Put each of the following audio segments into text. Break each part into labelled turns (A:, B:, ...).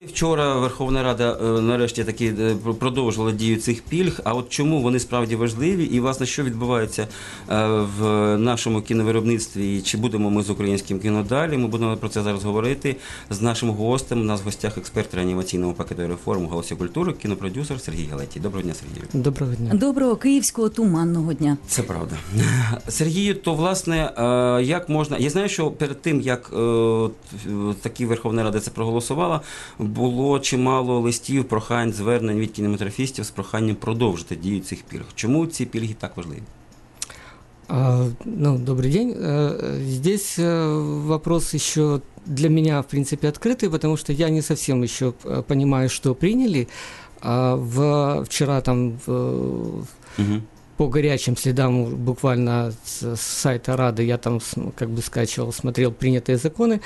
A: Вчора Верховна Рада нарешті таки продовжила дію цих пільг. А от чому вони справді важливі і, власне, що відбувається в нашому кіновиробництві? І чи будемо ми з українським кіно далі? Ми будемо про це зараз говорити з нашим гостем. У нас в гостях експерт реанімаційного пакету реформ у галузі культури, кінопродюсер Сергій Галетій. Доброго дня, Сергію.
B: Доброго дня.
C: Доброго київського туманного дня.
A: Це правда. Сергію, то, власне, як можна... Я знаю, що перед тим, як таки Верховна Рада це проголосувала, було чимало листів, прохань, звернень від кінематографістів з проханням продовжити дію цих пільг. Чому ці пільги так важливі?
B: Добрый день. Здесь вопрос еще для меня, в принципе, открытый, потому что я не совсем еще понимаю, что приняли. Вчера там по горячим следам буквально с сайта Рады я там как бы скачивал, смотрел принятые законы.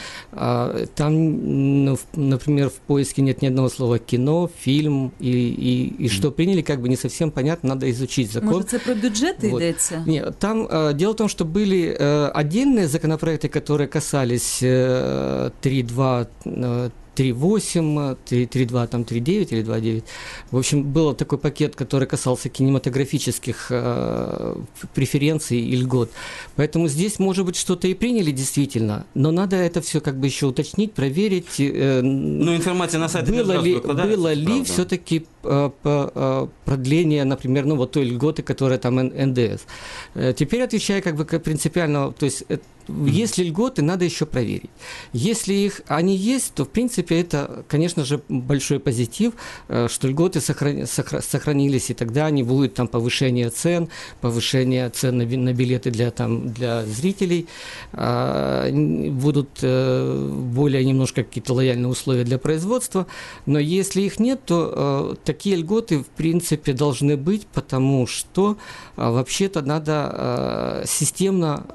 B: Там, например, в поиске нет ни одного слова «кино», «фильм» и что приняли, как бы не совсем понятно, надо изучить закон.
C: Может, это про бюджет идется?
B: Нет, там дело в том, что были отдельные законопроекты, которые касались 3.2, 3.8, 3.2, там 3.9 или 2.9. В общем, был такой пакет, который касался кинематографических преференций и льгот. Поэтому здесь, может быть, что-то и приняли действительно, но надо это все как бы еще уточнить, проверить.
A: Информация на сайте
B: было ли все-таки продление, например, вот той льготы, которая там НДС. Теперь отвечая как бы принципиально, то есть если льготы, надо еще проверить. Если они есть, то, в принципе, это, конечно же, большой позитив, что льготы сохранились, и тогда не будет там повышения цен на билеты для зрителей, будут более немножко какие-то лояльные условия для производства. Но если их нет, то такие льготы, в принципе, должны быть, потому что вообще-то надо системно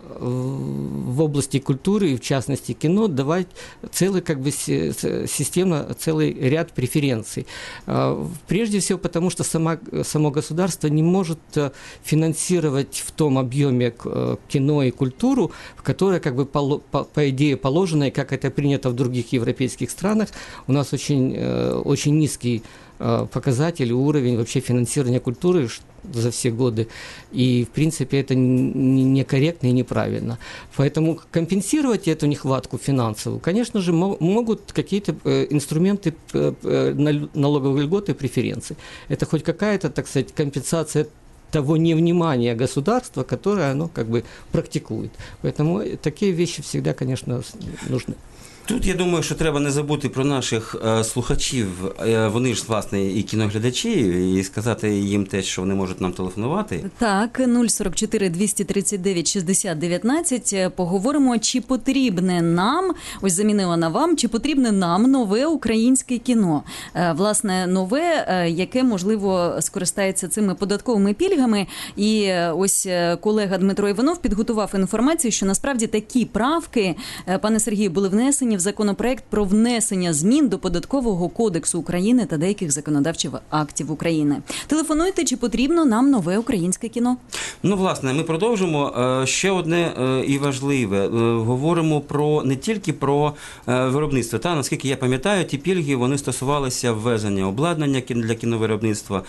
B: в области культуры и, в частности, кино давать целый, как бы, системно, целый ряд преференций. Прежде всего, потому что само государство не может финансировать в том объеме кино и культуру, в которой, как бы, по идее, положено, и как это принято в других европейских странах. У нас очень низкий показатель, уровень вообще финансирования культуры за все годы. И, в принципе, это некорректно и неправильно. Поэтому компенсировать эту нехватку финансовую, конечно же, могут какие-то инструменты налоговых льгот и преференций. Это хоть какая-то, так сказать, компенсация того невнимания государства, которое оно как бы практикует. Поэтому такие вещи всегда, конечно, нужны.
A: Тут, я думаю, що треба не забути про наших слухачів, вони ж, власне, і кіноглядачі, і сказати їм те, що вони можуть нам телефонувати.
C: Так, 044 239 60 19. Поговоримо, чи потрібне нам, ось замінила на вам, чи потрібне нам нове українське кіно. Власне, нове, яке, можливо, скористається цими податковими пільгами. І ось колега Дмитро Іванов підготував інформацію, що насправді такі правки, пане Сергію, були внесені в законопроект про внесення змін до Податкового кодексу України та деяких законодавчих актів України. Телефонуйте, чи потрібно нам нове українське кіно?
A: Ну, власне, ми продовжимо. Ще одне і важливе. Говоримо не тільки про виробництво. Наскільки я пам'ятаю, ті пільги, вони стосувалися ввезення обладнання для кіновиробництва,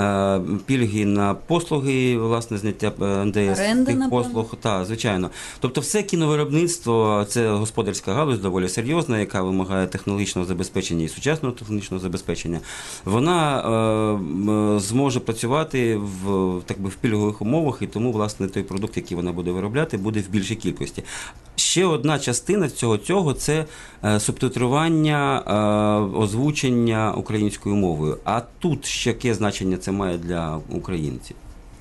A: пільги на послуги, власне, зняття НДС, тих послуг. Так, звичайно. Тобто все кіновиробництво – це господарська галузь, доволі серйозна, яка вимагає технологічного забезпечення і сучасного технологічного забезпечення, вона зможе працювати в пільгових умовах, і тому, власне, той продукт, який вона буде виробляти, буде в більшій кількості. Ще одна частина цього – це субтитрування, озвучення українською мовою. А тут ще яке значення це має для українців?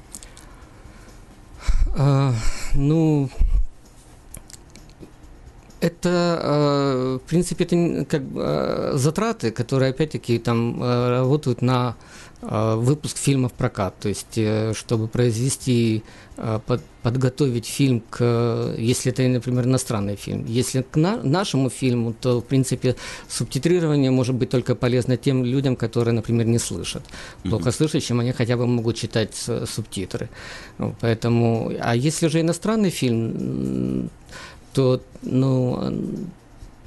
B: Это, в принципе, это как затраты, которые, опять-таки, там работают на выпуск фильма в прокат. То есть, чтобы произвести, подготовить фильм если это, например, иностранный фильм. Если к нашему фильму, то, в принципе, субтитрирование может быть только полезно тем людям, которые, например, не слышат. Плохо слышащим, они хотя бы могут читать субтитры. Поэтому, а если же иностранный фильм, то,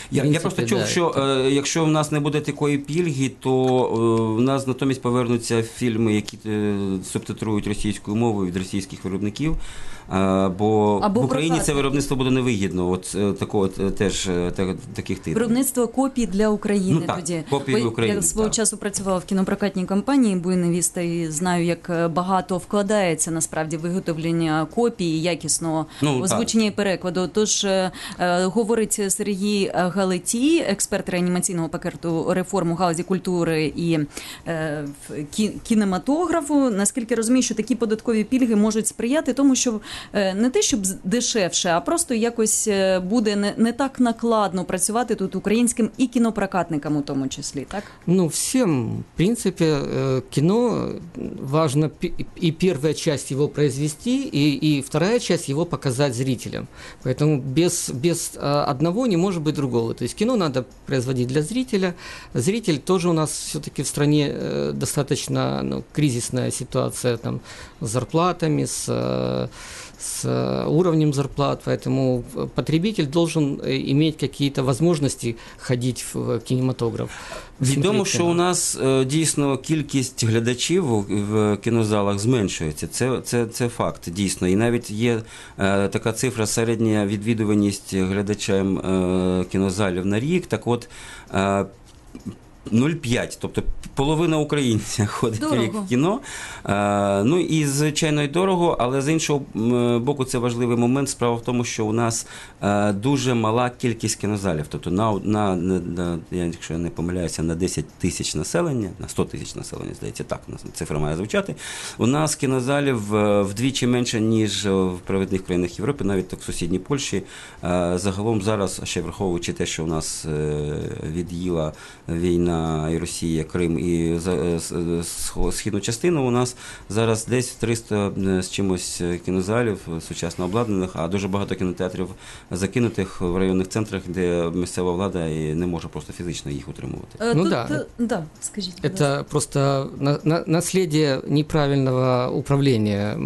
A: Я просто чув, що якщо в нас не буде такої пільги, то в нас натомість повернуться фільми, які субтитрують російською мовою від російських виробників, бо в Україні це виробництво буде невигідно. От такого теж таких типів.
C: Виробництво копій для України тоді.
A: Копії в Україні.
C: Я свого часу працювала в кінопрокатній компанії «Буйневіста» і знаю, як багато вкладається насправді виготовлення копій, якісного озвучення і перекладу. Тож говорить Сергій Галетій, експерт реанімаційного пакету реформ у галузі культури і кінематографу. Наскільки розумію, що такі податкові пільги можуть сприяти тому, що не те, щоб дешевше, а просто якось буде не так накладно працювати тут українським і кінопрокатникам у тому числі, так?
B: Ну, всем, в принципе, кино важно и первая часть его произвести, и вторая часть его показать зрителям. Поэтому без одного не может быть другого. То есть кино надо производить для зрителя. Зритель тоже у нас все-таки в стране достаточно кризисная ситуация там, с зарплатами, с уровнем зарплат, поэтому потребитель должен иметь какие-то возможности ходить в кинематограф.
A: Відомо, що у нас дійсно кількість глядачів в кінозалах зменшується. Це факт, дійсно. І навіть є така цифра, середня відвідуваність глядачам кінозалів на рік. Так от, 0,5, тобто половина українців ходить рік в кіно. Ну і, звичайно, і дорого, але з іншого боку це важливий момент. Справа в тому, що у нас дуже мала кількість кінозалів. Тобто, якщо я не помиляюся, на 10 тисяч населення, на 100 тисяч населення, здається, так цифра має звучати. У нас кінозалів вдвічі менше, ніж в провідних країнах Європи, навіть так в сусідній Польщі. Загалом зараз, ще враховуючи те, що у нас від'їла війна і Росія, Крим і східну частину, у нас зараз десь 300 з чимось кінозалів сучасно обладнаних, а дуже багато кінотеатрів закинутих в районних центрах, де місцева влада і не може просто фізично їх утримувати.
C: Скажіть.
B: Это просто наследие неправильного управления.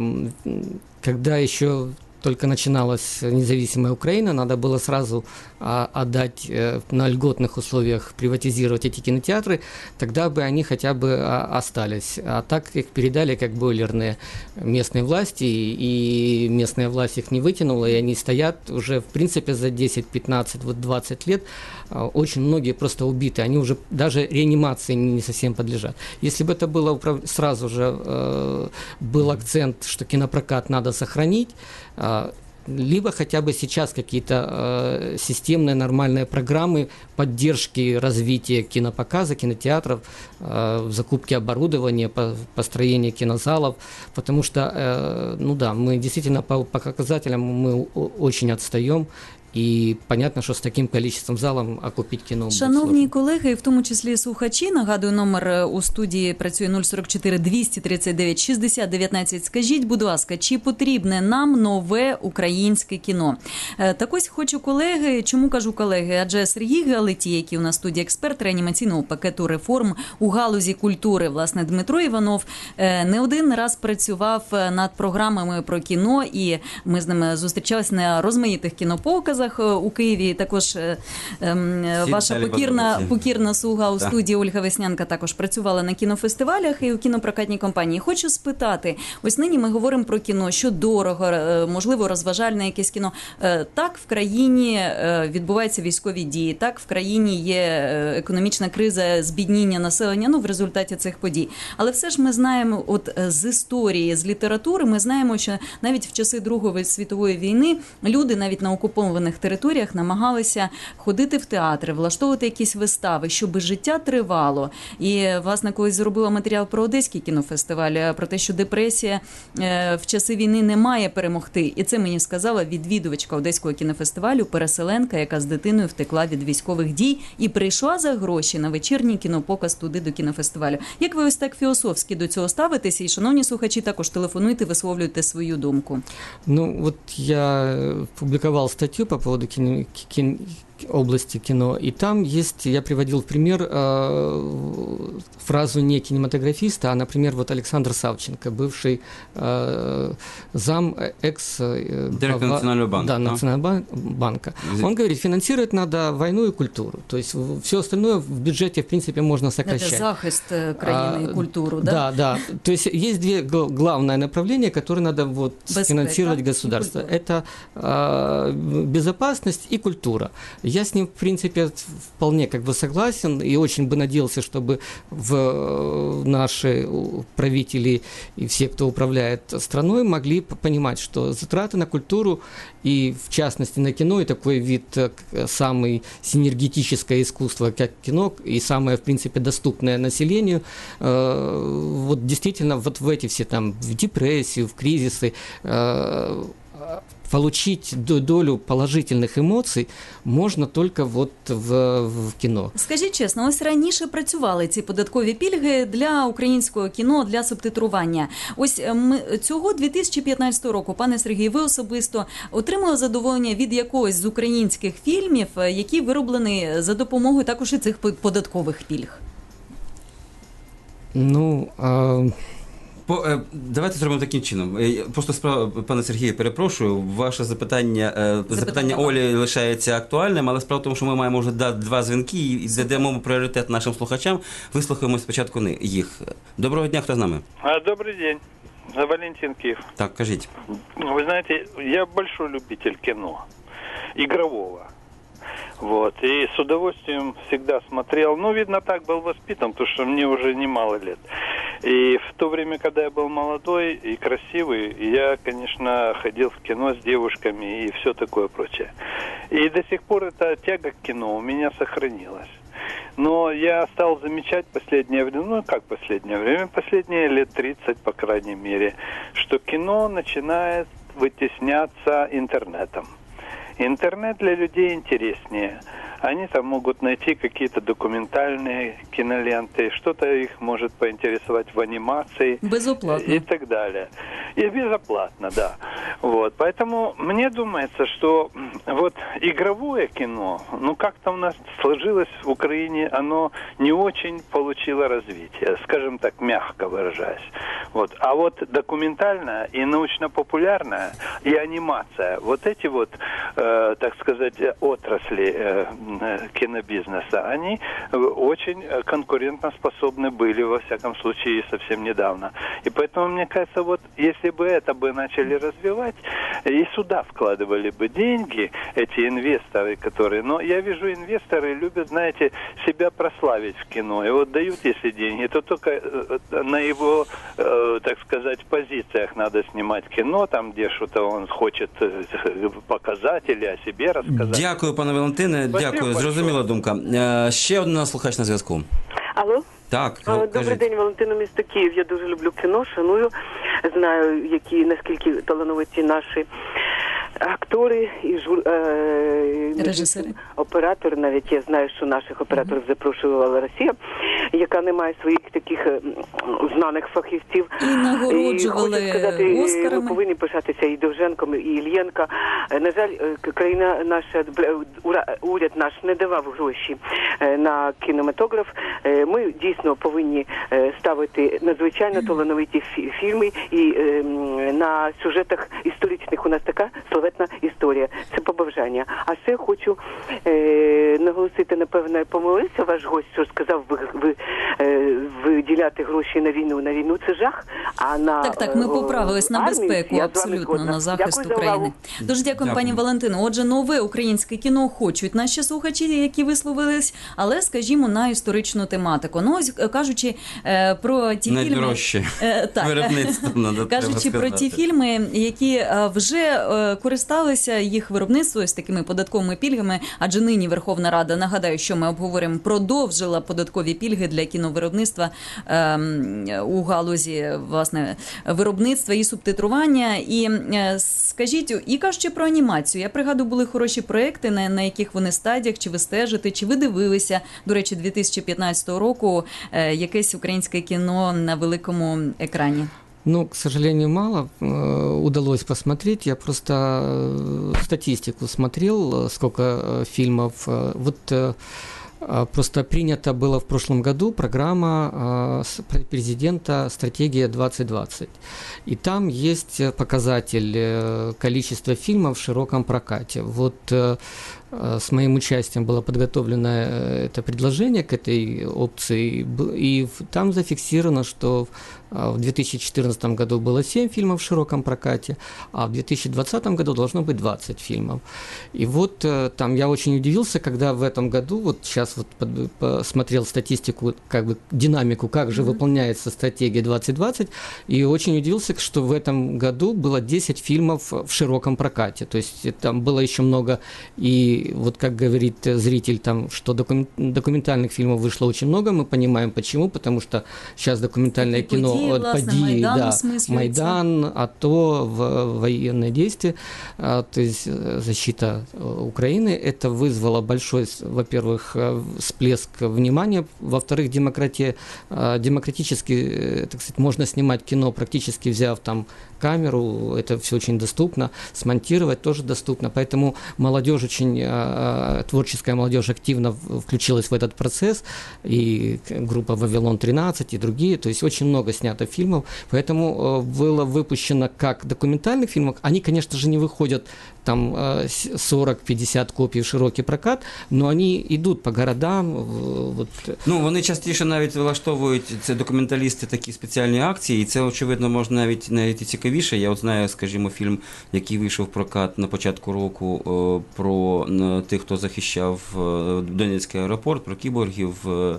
B: Когда еще только начиналась независимая Украина, надо было сразу отдать на льготных условиях, приватизировать эти кинотеатры, тогда бы они хотя бы остались. А так их передали как бойлерные местные власти, и местная власть их не вытянула, и они стоят уже, в принципе, за 10, 15, 20 лет. Очень многие просто убиты, они уже даже реанимации не совсем подлежат. Если бы это было сразу же был акцент, что кинопрокат надо сохранить, либо хотя бы сейчас какие-то системные нормальные программы поддержки развития кинопоказа, кинотеатров, закупки оборудования, построения кинозалов, потому что, мы действительно по показателям мы очень отстаем. І понятно, що з таким кількістю залів окупити кіно.
C: Шановні колеги, в тому числі слухачі, нагадую, номер у студії працює 044 239 60 19. Скажіть, будь ласка, чи потрібне нам нове українське кіно? Так ось хочу, колеги, чому кажу колеги? Адже Сергій Галетій, який у нас в студії експерт реанімаційного пакету реформ у галузі культури, власне, Дмитро Іванов, не один раз працював над програмами про кіно, і ми з ними зустрічалися на розмаїтих кінопоказах у Києві. Також ваша покірна слуга у студії Ольга Веснянка також працювала на кінофестивалях і у кінопрокатній компанії. Хочу спитати, ось нині ми говоримо про кіно, що дорого, можливо, розважальне якесь кіно. Так, в країні відбуваються військові дії, так, в країні є економічна криза, збідніння населення, в результаті цих подій. Але все ж ми знаємо з історії, з літератури, ми знаємо, що навіть в часи Другої світової війни люди навіть на окупованих територіях намагалися ходити в театри, влаштовувати якісь вистави, щоб життя тривало. І, власне, колись зробила матеріал про Одеський кінофестиваль, про те, що депресія в часи війни не має перемогти. І це мені сказала відвідувачка Одеського кінофестивалю, переселенка, яка з дитиною втекла від військових дій і прийшла за гроші на вечірній кінопоказ туди до кінофестивалю. Як ви ось так філософськи до цього ставитеся? І, шановні слухачі, також телефонуйте, висловлюйте свою думку.
B: Я публиковал статью по поводу области кино. И там есть, я приводил в пример фразу не кинематографиста, а, например, вот Александр Савченко, бывший зам
A: Директор Национального банка.
B: Да, Национального банка. Он говорит, финансировать надо войну и культуру. То есть все остальное в бюджете, в принципе, можно сокращать.
C: Это захист країни и культуру, да?
B: Да, да. То есть есть две главные направления, которые надо вот финансировать государство. Это безопасность и культура. Я с ним, в принципе, вполне как бы согласен и очень бы надеялся, чтобы наши правители и все, кто управляет страной, могли понимать, что затраты на культуру и, в частности, на кино, и такой вид, самый синергетическое искусство, как кино, и самое, в принципе, доступное населению, вот действительно вот в эти все там, в депрессию, в кризисы, получить долю положительних емоцій можна тільки от в кіно.
C: Скажіть чесно, ось раніше працювали ці податкові пільги для українського кіно, для субтитрування. Ось цього 2015 року, пане Сергію, ви особисто отримали задоволення від якогось з українських фільмів, які вироблені за допомогою також і цих податкових пільг?
B: Ну,
A: давайте зробимо таким чином. Просто справа, пане Сергію, перепрошую, ваше запитання Олі лишається актуальним, але справа в тому, що ми маємо вже два дзвінки і задаємо пріоритет нашим слухачам. Вислухаємо спочатку їх. Доброго дня, хто з нами?
D: Добрый день. Валентин Киев.
A: Так, кажіть.
D: Вы знаете, я большой любитель кино, игрового. Вот. И с удовольствием всегда смотрел. Ну, видно, так был воспитан, потому что мне уже немало лет. И в то время, когда я был молодой и красивый, я, конечно, ходил в кино с девушками и все такое прочее. И до сих пор эта тяга к кино у меня сохранилась. Но я стал замечать последнее время, последние лет 30, по крайней мере, что кино начинает вытесняться интернетом. Интернет для людей интереснее. Они там могут найти какие-то документальные киноленты, что-то их может поинтересовать в анимации.
C: Безоплатно.
D: И так далее. И безоплатно, да. Вот. Поэтому мне думается, что вот игровое кино, ну как-то у нас сложилось в Украине, оно не очень получило развитие, скажем так, мягко выражаясь. Вот. А вот документальная и научно-популярная, и анимация, вот эти вот, так сказать, отрасли кинобизнеса, они очень конкурентоспособны были, во всяком случае, совсем недавно. И поэтому, мне кажется, вот если бы это бы начали развивать, и сюда вкладывали бы деньги, эти инвесторы, которые... Но я вижу, инвесторы любят, знаете, себя прославить в кино. И вот дают, если деньги, то только на его, так сказать, позициях надо снимать кино, там, где что-то он хочет показать или о себе рассказать.
A: Дякую, пане Валентине, дякую. Зрозуміла думка. Ще один слухач на зв'язку.
E: Алло?
A: Так,
E: Добрий день, Валентина, місто Київ. Я дуже люблю кіно, шаную, знаю, наскільки талановиті наші актори і
C: режисери.
E: Оператори, навіть я знаю, що наших операторів запрошувала Росія, яка не має своїх таких знаних фахівців.
C: І нагороджували
E: і сказати,
C: Оскарами.
E: Ми повинні пишатися і Довженком, і Ільєнка. На жаль, країна наша, уряд наш не давав гроші на кінематограф. Ми дійсно повинні ставити надзвичайно талановиті фільми, і на сюжетах історичних у нас така славетна історія. Це побажання. А ще хочу наголосити, напевно, помилився ваш гость, що сказав, виділяти гроші на війну. На війну це жах, а на
C: Так, ми поправились на безпеку, абсолютно, на захист України. Дуже дякую, пані Валентино. Отже, нове українське кіно хочуть наші слухачі, які висловились, але, скажімо, на історичну тематику. Ну, ось, кажучи про ті фільми...
A: Найдорожче виробництво, треба
C: кажучи про ті фільми, які вже користалися їх виробництвом з такими податковими пільгами, адже нині Верховна Рада, нагадаю, що ми обговоримо, продовжила податкові пільги для кіновиробництва у галузі, власне, виробництва і субтитрування. І скажіть, і кажучи про анімацію, я пригадую, були хороші проекти, на яких вони стадіях, чи ви стежите, чи ви дивилися, до речі, 2015 року якесь українське кіно на великому екрані?
B: Ну, к сожалению, мало удалось посмотреть. Я просто статистику смотрел, сколько фильмов. Просто принята была в прошлом году программа президента «Стратегия 2020». И там есть показатель количества фильмов в широком прокате. С моим участием было подготовлено это предложение к этой опции, и там зафиксировано, что в 2014 году было 7 фильмов в широком прокате, а в 2020 году должно быть 20 фильмов. И там я очень удивился, когда в этом году, сейчас посмотрел статистику, динамику, как же выполняется стратегия 2020, и очень удивился, что в этом году было 10 фильмов в широком прокате. То есть там было еще много, и как говорит зритель, там, что документальных фильмов вышло очень много, мы понимаем почему, потому что сейчас документальное кино події, Майдан, АТО, военные действия, то есть защита Украины, это вызвало большой, во-первых, всплеск внимания, во-вторых, демократически, так сказать, можно снимать кино, практически взяв там камеру, это все очень доступно, смонтировать тоже доступно, поэтому молодежь творческая молодежь активно включилась в этот процесс, и группа «Вавилон-13» и другие, то есть очень много снято фильмов, поэтому было выпущено как документальных фильмов, они, конечно же, не выходят там 40-50 копій в широкий прокат, но они идут по городам.
A: Вони частіше навіть влаштовують, це документалісти, такі спеціальні акції, і це, очевидно, може навіть і цікавіше. Я знаю, скажімо, фільм, який вийшов в прокат на початку року про тих, хто захищав Донецький аеропорт, про кіборгів,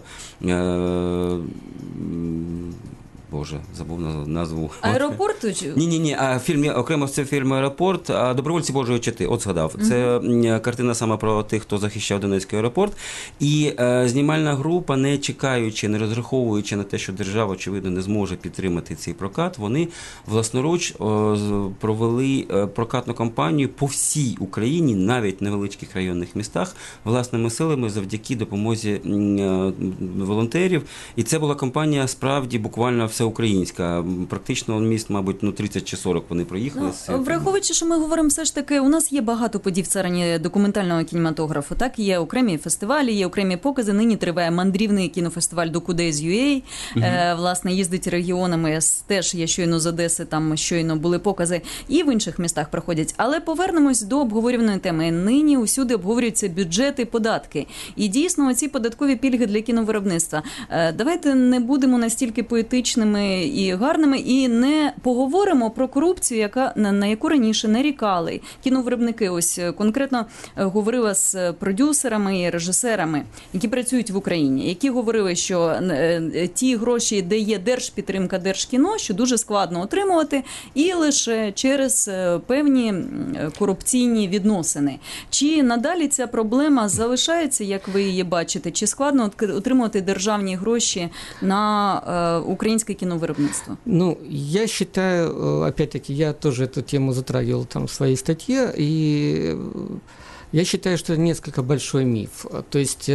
A: Боже, забув назву.
C: Аеропорту?
A: Ні, окремо це фільм «Аеропорт», а «Добровольці Божої Чети», згадав. Це картина саме про тих, хто захищав Донецький аеропорт. І знімальна група, не чекаючи, не розраховуючи на те, що держава, очевидно, не зможе підтримати цей прокат, вони власноруч провели прокатну кампанію по всій Україні, навіть в невеличких районних містах, власними силами завдяки допомозі волонтерів. І це була кампанія справді буквально всеукраїнська. Практично міст, мабуть, 30 чи 40 вони проїхали.
C: Враховуючи, що ми говоримо все ж таки, у нас є багато подій в царині документального кінематографу, так? Є окремі фестивалі, є окремі покази. Нині триває мандрівний кінофестиваль Docu-Days.ua. Власне, їздить регіонами. Теж я щойно з Одеси, там щойно були покази. І в інших містах проходять. Але повернемось до обговорюваної теми. Нині усюди обговорюються бюджети, податки. І дійсно, оці податкові пільги для кіновиробництва. Давайте не будемо настільки поетичними і гарними, і не поговоримо про корупцію, на яку раніше нарікали кіновиробники. Ось конкретно говорила з продюсерами і режисерами, які працюють в Україні, які говорили, що ті гроші, де є держпідтримка Держкіно, що дуже складно отримувати, і лише через певні корупційні відносини. Чи надалі ця проблема залишається, як ви її бачите? Чи складно отримувати державні гроші на украинское киновиробництво?
B: Я считаю, опять-таки, я тоже эту тему затрагивал там в своей статье, и я считаю, что это несколько большой миф. То есть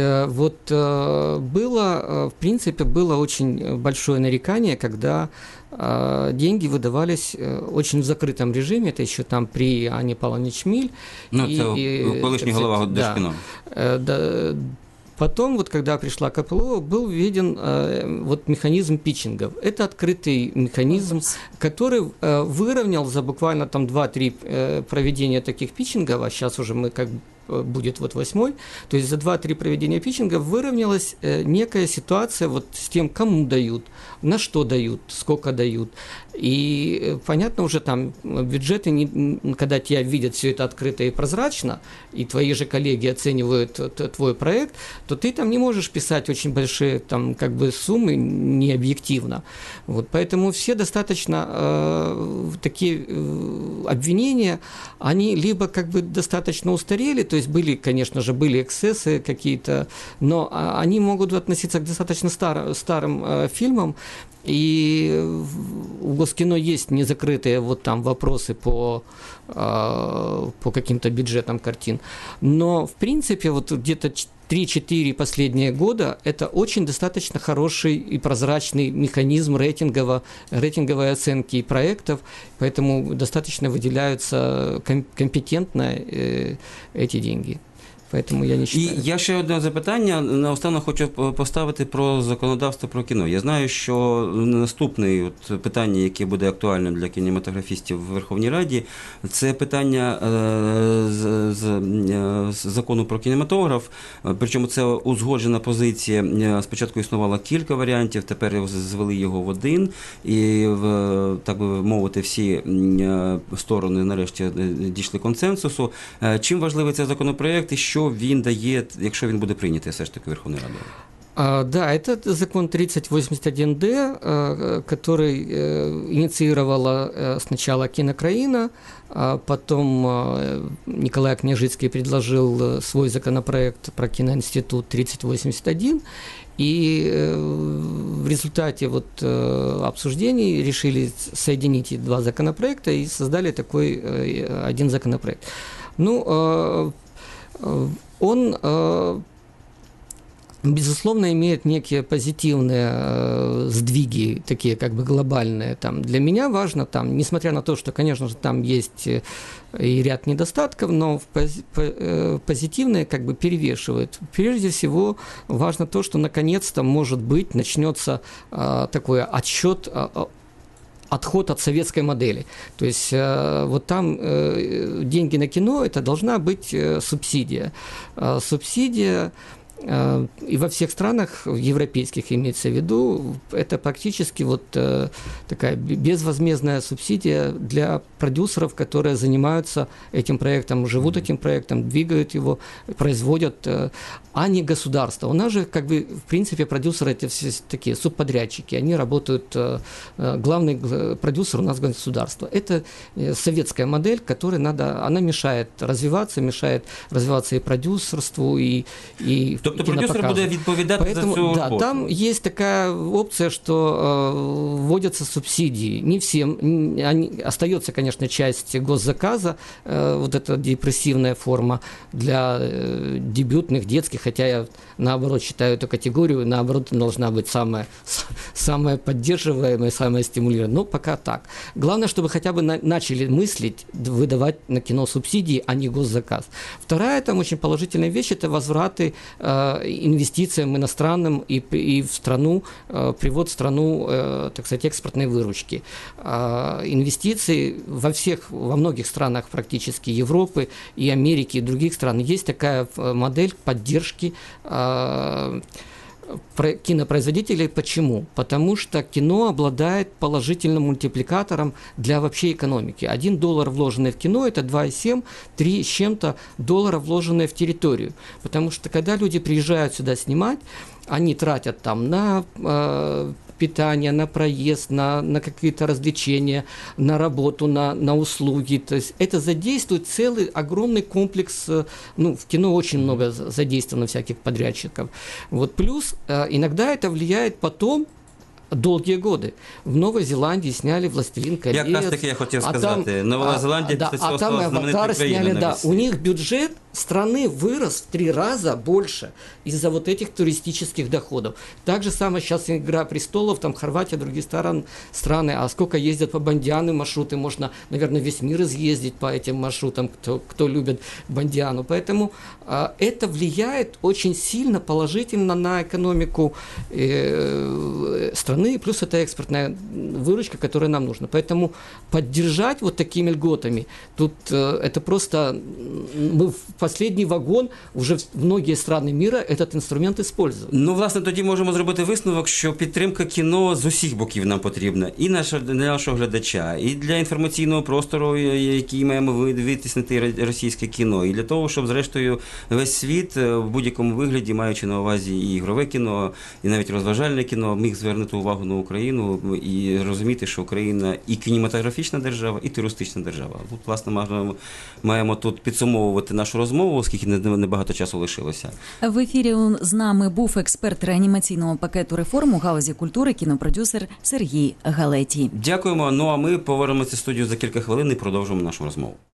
B: в принципе, было очень большое нарекание, когда деньги выдавались очень в закрытом режиме, это еще там при Анне Павловне Чмиль.
A: Это колишний голова Держкіно.
B: Да. Потом, когда пришла КПЛО, был введен механизм питчингов. Это открытый механизм, который выровнял за буквально там 2-3 проведения таких питчингов, а сейчас уже мы будет 8-й, то есть за 2-3 проведения питчинга выровнялась некая ситуация с тем, кому дают, на что дают, сколько дают. И понятно уже там бюджеты, когда тебя видят все это открыто и прозрачно, и твои же коллеги оценивают твой проект, то ты там не можешь писать очень большие там суммы необъективно. Поэтому все достаточно такие обвинения, они либо достаточно устарели, то есть были эксцессы какие-то, но они могут относиться к достаточно старым фильмам, и у Госкино есть незакрытые вопросы по каким-то бюджетам картин. Но, в принципе, где-то 3-4 последние года это очень достаточно хороший и прозрачный механизм рейтинговой оценки проектов, поэтому достаточно выделяются компетентно эти деньги. Поэтому я не считаю.
A: І я ще одне запитання наостанок хочу поставити про законодавство про кіно. Я знаю, що наступне питання, яке буде актуальним для кінематографістів в Верховній Раді, це питання з закону про кінематограф. Причому це узгоджена позиція. Спочатку існувало кілька варіантів, тепер звели його в один. І, так би мовити, всі сторони нарешті дійшли консенсусу. Чим важливий цей законопроєкт і що він дає, якщо він буде прийнятий все ж таки Верховною Радою?
B: Да, это закон 3081-д, который инициировала сначала «Кинокраина», а потом Николай Княжицкий предложил свой законопроект про киноинститут 3081, и в результате обсуждений решили соединить эти два законопроекта и создали такой один законопроект. Он, безусловно, имеет некие позитивные сдвиги, такие как бы глобальные. Для меня важно, несмотря на то, что, конечно же, там есть и ряд недостатков, но позитивные как бы перевешивают. Прежде всего, важно то, что наконец-то, может быть, начнется такой отход от советской модели. То есть там деньги на кино – это должна быть субсидия. Субсидия и во всех странах европейских имеется в виду, это практически такая безвозмездная субсидия для продюсеров, которые занимаются этим проектом, живут этим проектом, двигают его, производят, а не государство. У нас же, как бы, в принципе, продюсеры это все такие субподрядчики, они работают, главный продюсер у нас государство. Это советская модель, которая она мешает развиваться и продюсерству, и
A: тобто продюсер буде відповідати за цю роботу?
B: Да, там есть такая опция, что вводятся субсидии. Не всем, остается, конечно, часть госзаказа, эта депрессивная форма для дебютных, детских, хотя я, наоборот, считаю эту категорию, наоборот, должна быть самая поддерживаемая, самая стимулируемая. Но пока так. Главное, чтобы хотя бы начали мыслить, выдавать на кино субсидии, а не госзаказ. Вторая там очень положительная вещь – это возвраты инвестициям иностранным и в страну, привод в страну, так сказать, экспортной выручки. Инвестиции во многих странах практически Европы и Америки и других стран есть такая модель поддержки кинопроизводителей. Почему? Потому что кино обладает положительным мультипликатором для вообще экономики. $1 вложенный в кино – это 2,7-3 с чем-то доллара, вложенные в территорию. Потому что когда люди приезжают сюда снимать, они тратят там на питание, на проезд, на какие-то развлечения, на работу, на услуги. То есть это задействует целый огромный комплекс, в кино очень много задействовано всяких подрядчиков. Плюс иногда это влияет потом, долгие годы. В Новой Зеландии сняли «Властелин колец».
A: Якраз таки я хотів сказати. Нова Зеландия,
B: а там «Аватар» сняли, у них бюджет страны вырос в 3 раза больше из-за этих туристических доходов. Так же самое сейчас «Игра престолов», там Хорватия, другие страны, а сколько ездят по Бондиану маршруты, можно, наверное, весь мир изъездить по этим маршрутам, кто любит Бондиану. Поэтому это влияет очень сильно положительно на экономику страны, плюс это экспортная выручка, которая нам нужна. Поэтому поддержать такими льготами, тут это просто мы в последний вагон, уже многие страны мира этот інструмент использують.
A: Власне, тоді можемо зробити висновок, що підтримка кіно з усіх боків нам потрібна. І для нашого глядача, і для інформаційного простору, який маємо витіснити російське кіно, і для того, щоб, зрештою, весь світ в будь-якому вигляді, маючи на увазі і ігрове кіно, і навіть розважальне кіно, міг звернути увагу на Україну і розуміти, що Україна і кінематографічна держава, і туристична держава. Власне, маємо тут підсумовувати нашу розмову, оскільки небагато часу лишилося.
C: В ефірі з нами був експерт реанімаційного пакету реформ у галузі культури, кінопродюсер Сергій Галетій.
A: Дякуємо. А ми повернемося в студію за кілька хвилин і продовжимо нашу розмову.